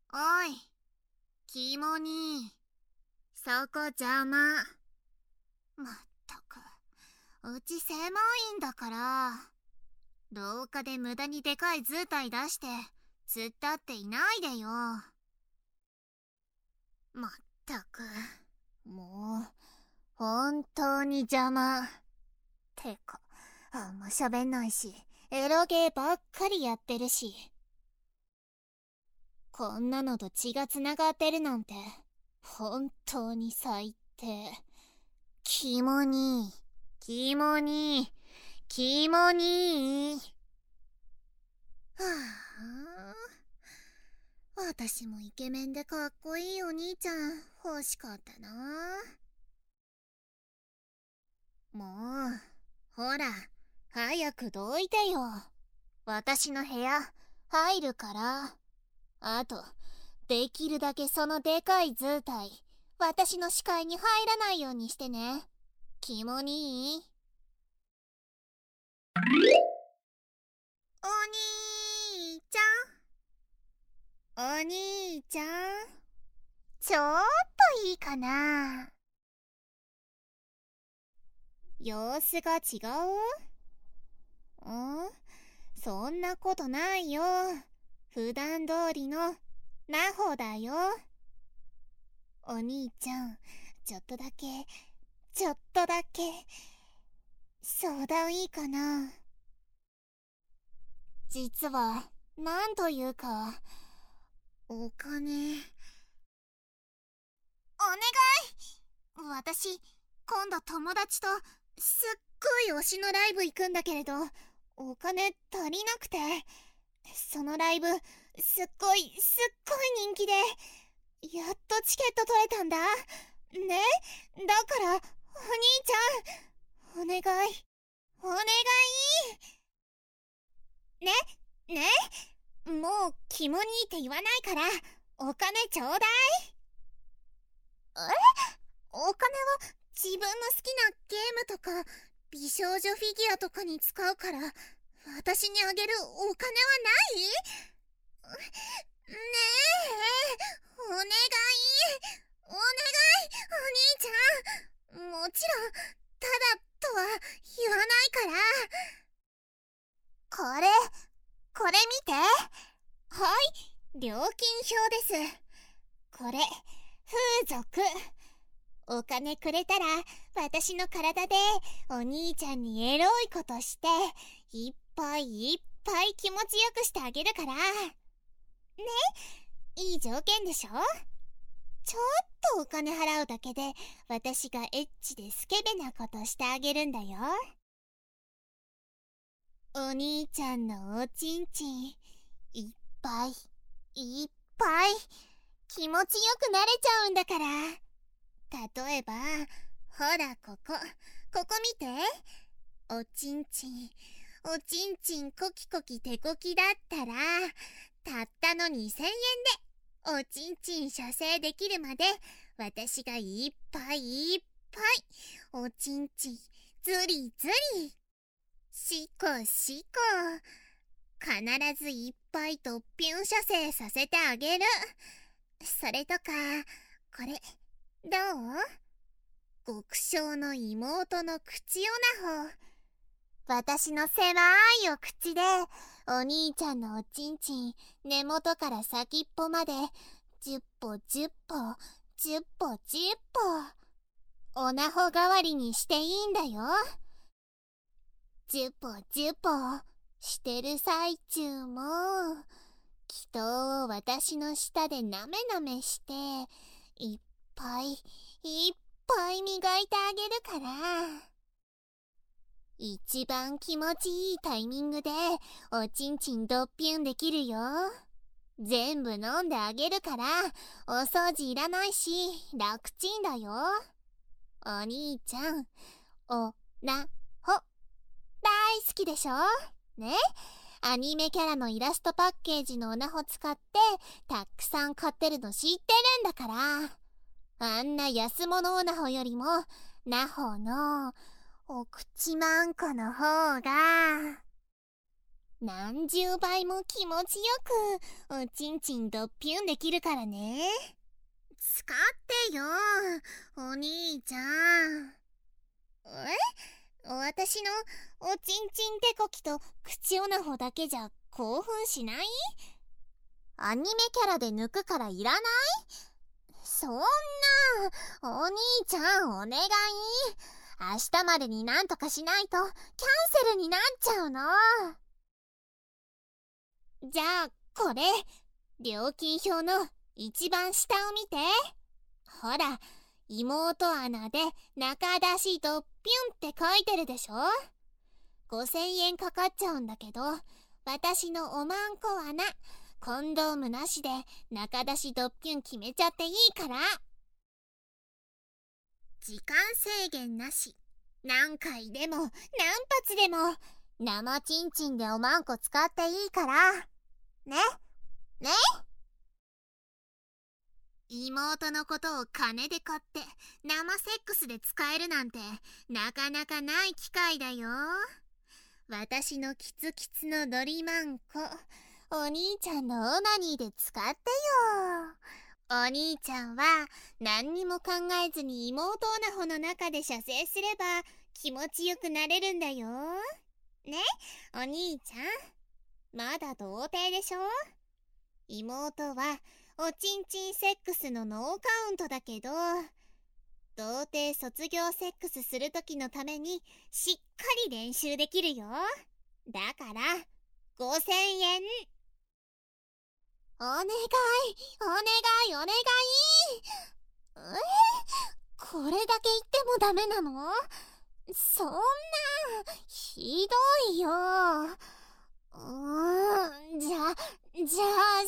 おい、キモニー。そこ邪魔。まったく、うち狭いんだから。廊下で無駄にでかい図体出して、突っ立っていないでよ。まったく、もう、本当に邪魔。てか、あんま喋んないし、エロゲーばっかりやってるし。こんなのと血がつながってるなんて、本当に最低。キモニー、キモニー、キモニー。はあ、私もイケメンでかっこいいお兄ちゃん欲しかったな。もう、ほら、早くどいてよ。私の部屋、入るから。あと、できるだけそのでかい図体、私の視界に入らないようにしてね。キモニー。お兄ちゃん、お兄ちゃん、ちょっといいかな。様子が違う？そんなことないよ。普段通りのナホだよ。お兄ちゃん、ちょっとだけ相談いいかな。実は、なんというか、お金。お願い！私、今度友達とすっごい推しのライブ行くんだけれど、お金足りなくて、そのライブ、すっごい人気で、やっとチケット取れたんだ。ね？だから、お兄ちゃん、お願い、お願い！ねもう、キモニーって言わないから、お金ちょうだい。お金は自分の好きなゲームとか美少女フィギュアとかに使うから、私にあげるお金はない？ねえ、お願い、お願い、お兄ちゃん。もちろんただとは言わないから。これ見て。はい、料金表です。これ、風俗。お金くれたら、私の体でお兄ちゃんにエロいことして、いっぱい気持ちよくしてあげるから。ね？いい条件でしょ？ちょっとお金払うだけで、私がエッチでスケベなことしてあげるんだよ。お兄ちゃんのおちんちん、いっぱい気持ちよくなれちゃうんだから。例えば、ほらここ見て。おちんちんコキコキテコキだったら、たったの2000円でおちんちん射精できるまで、私がいっぱいおちんちんズリシコ必ずいっぱいドッピュン射精させてあげる。それとか、これどう？極小の妹の口オナホ。私の狭いお口で、お兄ちゃんのおちんちん、根元から先っぽまで、10歩、オナホ代わりにしていいんだよ。10歩、してる最中も、祈祷を私の舌でなめなめして、いっぱい磨いてあげるから。一番気持ちいいタイミングでおちんちんドッピュンできるよ。全部飲んであげるから、お掃除いらないし楽ちんだよ。お兄ちゃん、おなほ大好きでしょ？ね？アニメキャラのイラストパッケージのオナホ使ってたくさん買ってるの知ってるんだから。あんな安物オナホよりもナホのお口まんこの方が。 何十倍も気持ちよくおちんちんドッピュンできるからね。使ってよ、お兄ちゃん。私のおちんちん手こきと口オナホだけじゃ興奮しない？アニメキャラで抜くからいらない？そんな、お兄ちゃんお願い。明日までになんとかしないとキャンセルになっちゃうの。じゃあこれ、料金表の一番下を見て。ほら、妹穴で中出しドッピュンって書いてるでしょ。5000円かかっちゃうんだけど、私のおまんこ穴コンドームなしで中出しドッピュン決めちゃっていいから。時間制限なし、何回でも何発でも生チンチンでおまんこ使っていいからね。ね。妹のことを金で買って生セックスで使えるなんてなかなかない機会だよ。私のキツキツのドリマンコ、お兄ちゃんのオナニーで使ってよ。お兄ちゃんは何にも考えずに妹オナホの中で射精すれば気持ちよくなれるんだよ。ね、お兄ちゃん。まだ童貞でしょ。妹はおちんちんセックスのノーカウントだけど、童貞卒業セックスする時のためにしっかり練習できるよ。だから5000円。お願いお願いお願い。これだけ言ってもダメなの？そんな、ひどいよ。じゃあせめて500円でい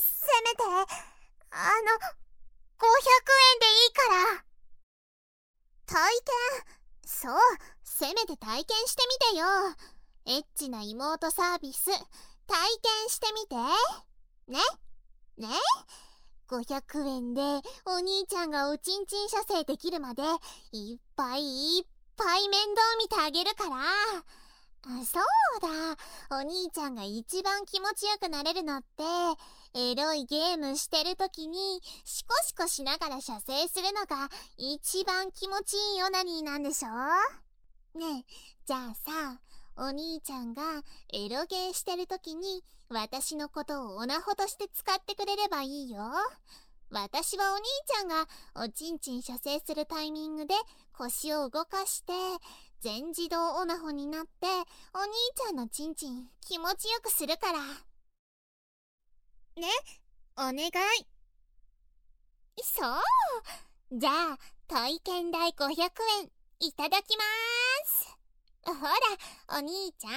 いから。体験？そう、せめて体験してみてよ。エッチな妹サービス体験してみてね。ね、500円でお兄ちゃんがおちんちん射精できるまでいっぱいいっぱい面倒見てあげるから。そうだ、お兄ちゃんが一番気持ちよくなれるのってエロいゲームしてる時にシコシコしながら射精するのが一番気持ちいいオナニーなんでしょ。ねえ、じゃあさ、お兄ちゃんがエロゲーしてる時に私のことをオナホとして使ってくれればいいよ。私はお兄ちゃんがおちんちん射精するタイミングで腰を動かして全自動オナホになってお兄ちゃんのちんちん気持ちよくするからね。お願い。そう、じゃあ体験代500円いただきまーす。ほらお兄ちゃん、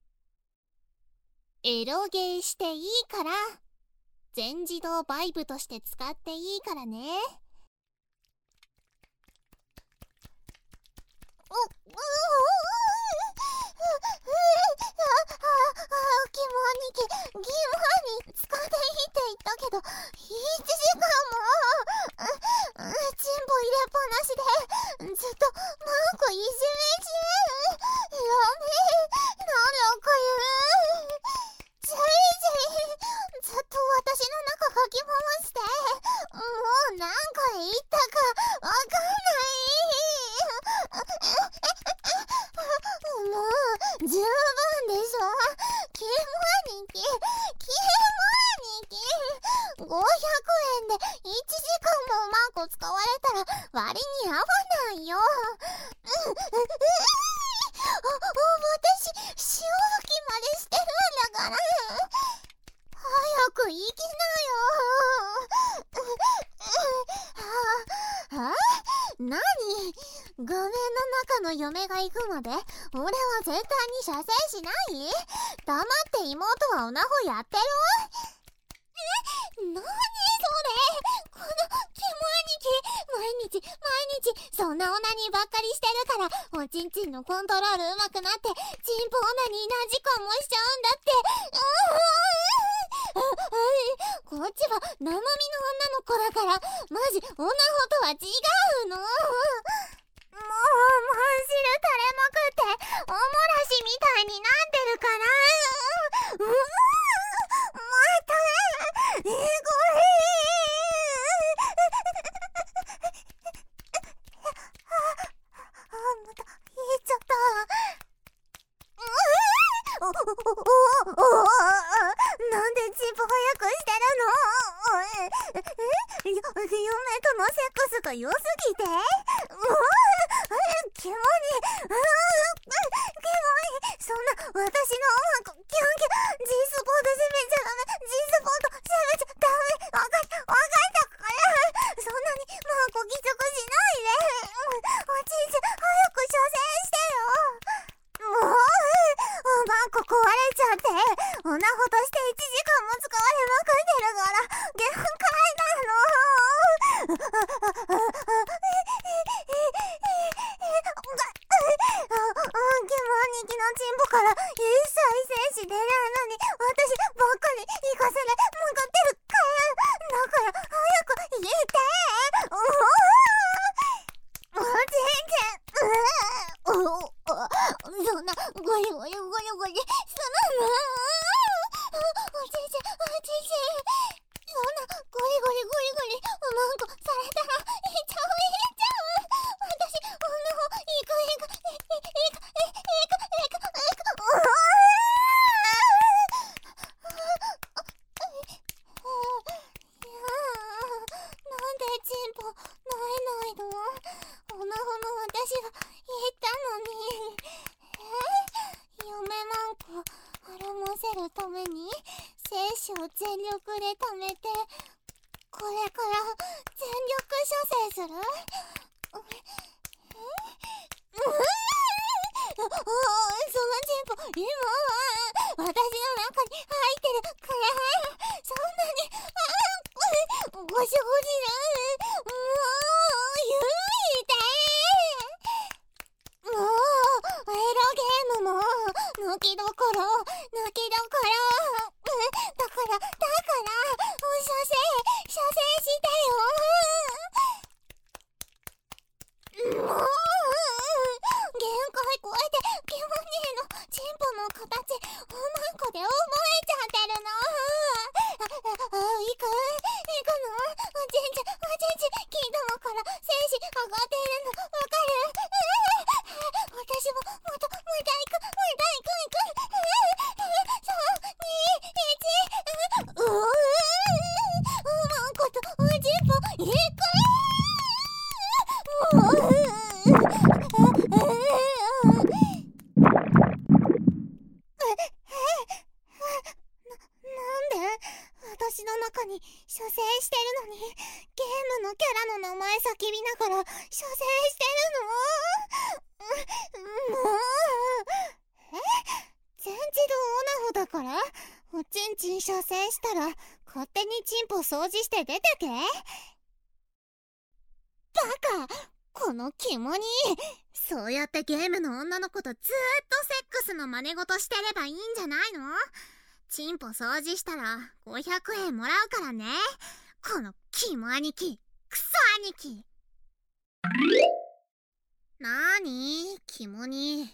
エロゲーしていいから全自動バイブとして使っていいからね。キモ兄貴、ギモに使っていいって言ったけど1時間もチンポ入れっぱなしでずっとマンコいじめ中。やめえ、なんか言う。ずっと私の中かき回して、もう何回言ったかわかんない。もう十分でしょ。キモ兄貴、キモ兄貴、500円で1時間もマンコ使われたら割に合わないよ。私、潮吹きまでしてるんだから。早く行きなよ。何？画面の中の嫁が行くまで俺は絶対に射精しない？黙って妹はオナホやってる？何それ？このキモ兄貴、毎日そんなオナニーばっかりしてるからおちんちんのコントロール上手くなってチンポオナニー何時間もしちゃうんだって。こっちは生身の女の子だからマジオナホとは違うの。もうマン汁垂れまくっておもらしみたいになってるから。 ごめん。また言っちゃった。なんでチンポ早くしてるの？嫁とのセックスが良すぎて？キモに、そんな私の音楽キュンキュン、G スポート攻めちゃダメ、G スポート攻めちゃダメ、わかったから、そんなにマンコぎちょくしないで、おじいちゃん早く射精してよ。もうマンコ壊れちゃって、オナホとして1時間も使われまくってるから限界なの。キモ兄貴のチンポから一切精子出ないのに私ばっかり行かせれまくってるから、だから早く言っておじいちゃん。そんなゴリゴリゴリゴリするの？おじいちゃん、そんなゴリゴリゴリゴリマンコされたらいっちゃう。私女の方行く。なんでチンポないの？オナホの私が言ったのに。嫁マンコ孕ませるために精子を全力で貯めて、これから全力射精する？そのチンポ今私の中に入ってるから、そんなにゴシゴシる。もう許して。もうエロゲームも抜きどころだから射精してよ。もう限界超えてキモ兄のチンポの形おまんこで覚えちゃってるの。行くの？おちんち金玉から精子上がっているのわかる？私もまた行く。3、2、1、マンコとおちんぽ行く。私の中に射精してるのに、ゲームのキャラの名前叫びながら射精してるの？もう全自動オナホだから、おちんちん射精したら勝手にチンポ掃除して出てけ？バカ！このキモに。そうやってゲームの女の子とずーっとセックスの真似事してればいいんじゃないの？チンポ掃除したら500円もらうからね。このキモ兄貴、クソ兄貴。なーにキモに。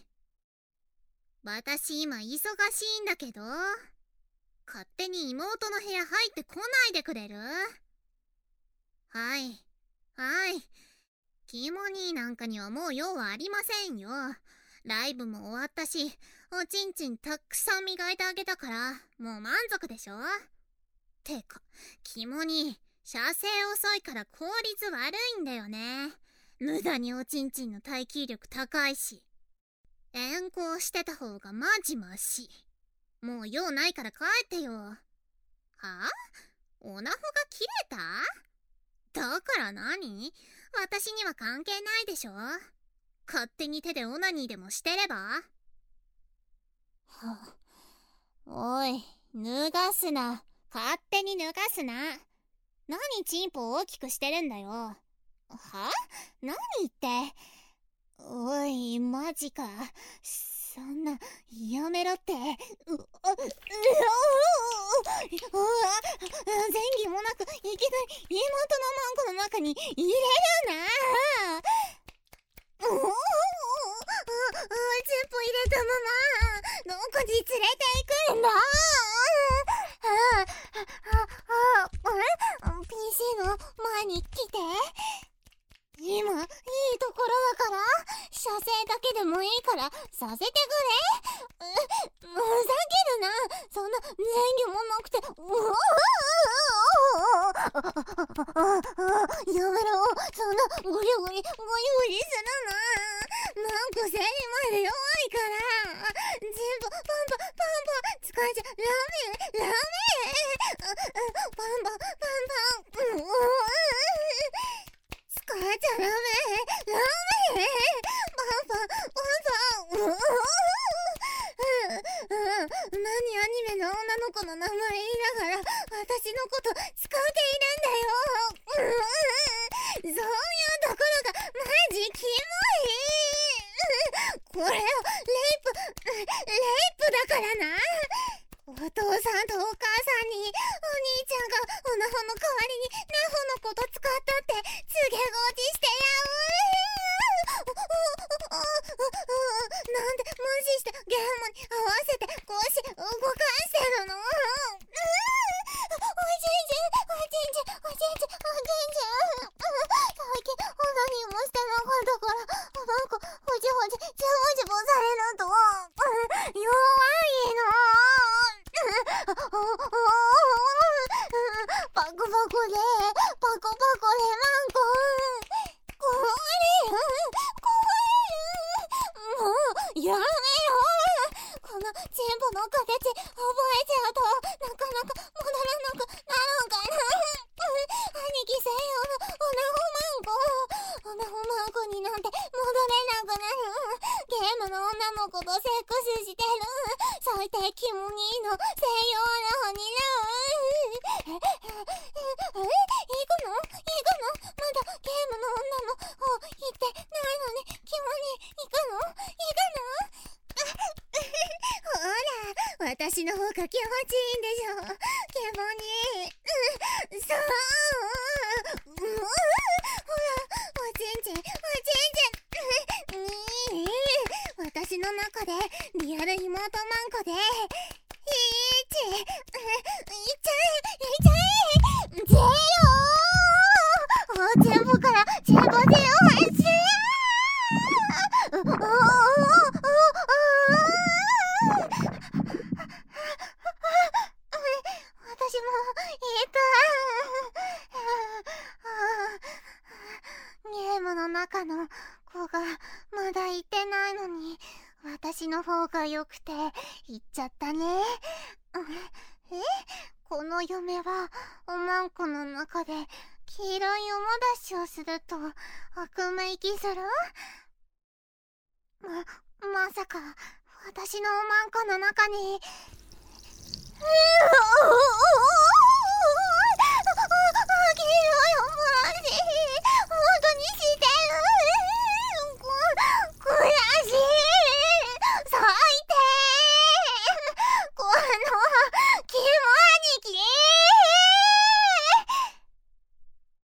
私今忙しいんだけど、勝手に妹の部屋入ってこないでくれる？はい。キモニーなんかにはもう用はありませんよ。ライブも終わったし、おちんちんたくさん磨いてあげたから、もう満足でしょ？てか、キモニー、射精遅いから効率悪いんだよね。無駄におちんちんの耐久力高いし。遠行してた方がマジマシ。もう用ないから帰ってよ。はあ？オナホが切れた？だから何？私には関係ないでしょ。勝手に手でオナニーでもしてれば？おい、脱がすな。勝手に脱がすな。何チンポ大きくしてるんだよ。は？何言って。おい、マジか。そんな、やめろって。前儀もなくいきなり妹のマンコの中に入れるな。チンポ入れたままどこに連れて行くんだ。 やめろ。そんなゴリゴリするな。なんか生理まで弱いから。全部パン使えちゃダメ。パン使えちゃダメ。何アニメの女の子の名前言いながら私のこと使っているんだよ。そういうところがマジキモい。これはレイプだからな。お父さんとお母さんにお兄ちゃんがオナホの代わりにナホのこと使ったって告げ口してなんで無視してゲームに合わせて腰動かしてるの。最近何もしてなかったからなんかほじほじジャボされると弱いの。パクパクでマンコ壊れる。もうやめろ。この全部の形覚えちゃうとなかなか戻らなくなるんかな。兄貴専用のオナホマンコになんて戻れなくなる。ゲームの女の子とセックスしてる最低キモニーの専用オナホになる。行くのまだゲームの女の方行ってないのにキモニー行くのほら私の方が気持ちいいんでしょキモニー。そうほらおちんちん私の中でリアル妹マンコでいっちゃえゼロ全部からゼロ発私もゲームの中の子がまだいてないのに私の方が良くて行っちゃったね。この嫁はおまんこの中で黄色いおもだしをすると悪夢息する？まさか私のおまんこの中に